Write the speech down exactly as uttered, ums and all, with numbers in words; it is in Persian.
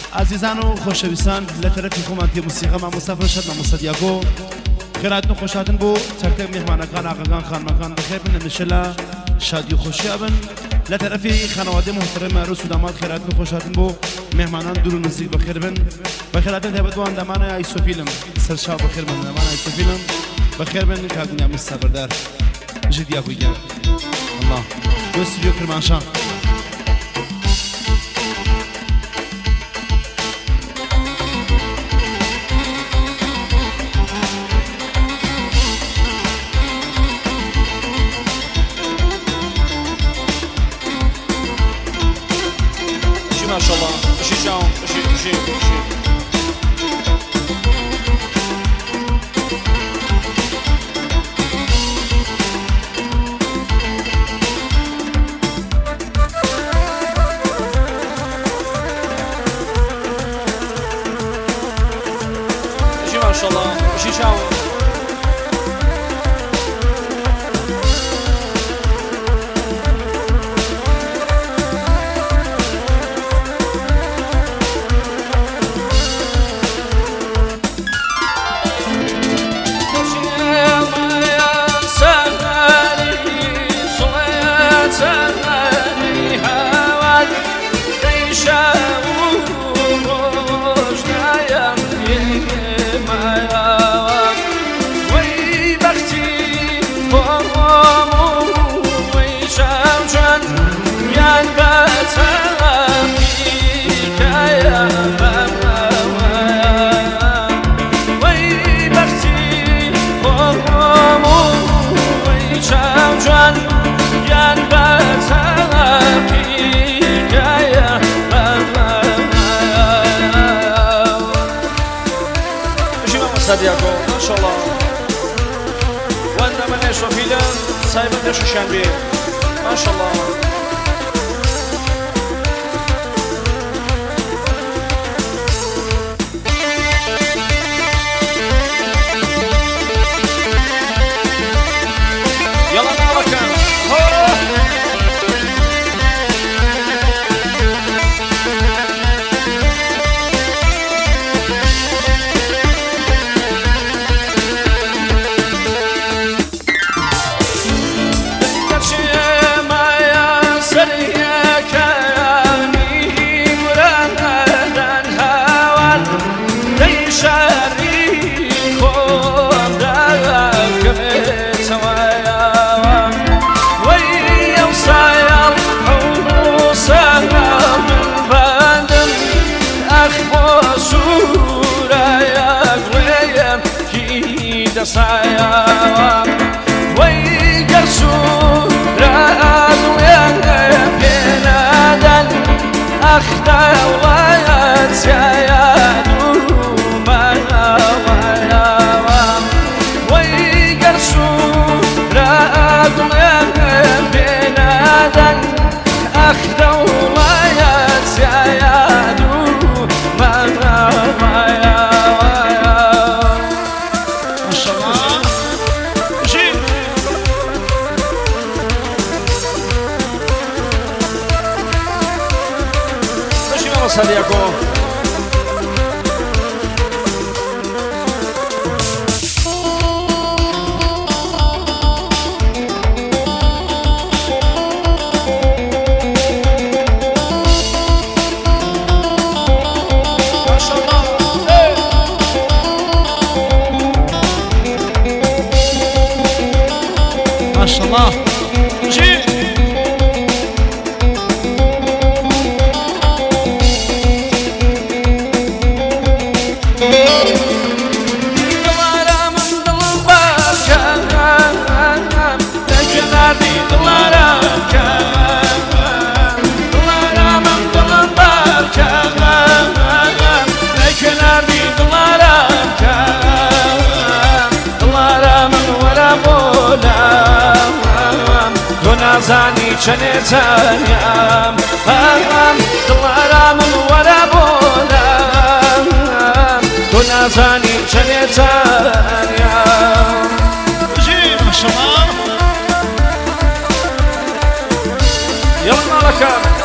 عزیزان و خۆشەویستان لە تەرەفی خۆمانتی موسیقەمان مستەفا شەد مامۆستا دیاگۆ خێراتن و خۆشاتن بۆ چەکتەک میهمانەکان ئاغاگان خانمەکان بەخێر بن هەمیشە لە شادی و خۆشییا بن لە تەرەفی خانەوادەی محتەرەم ئەرۆس و داماد خێراتن و خۆشاتن بۆ میهمانان دوور و نزیک بەخێر بن بەخێراتن تایبەت بۆ ئەندامانە ئایسۆفیلم سەرچاو بەخێر بن ئەندامانە ئایسۆفیلم بەخێر بن کاک میستا بەردار بژێ دیاگۆی گیان الله بۆ ستودیۆ کرمانشاه ما شاء الله شي جاو شي شي شي ما شاء الله شي جاو دیاگۆ ما شاء الله وەندەمە نێشۆفیلە سایبەت نێشوشیان بێ ما شاء الله يلا نارەکە سايا ويقرسو راد ويا بينادن اختا ولايات سايا دوما ويا ويقرسو راد ويا بينادن اختا ولايات سايا دوما ويا Diago ما شاء الله جي زاني چنتانيام هم دلارام ورا بولام كنا زاني چنتانيام جي ما شاء الله يلا مالك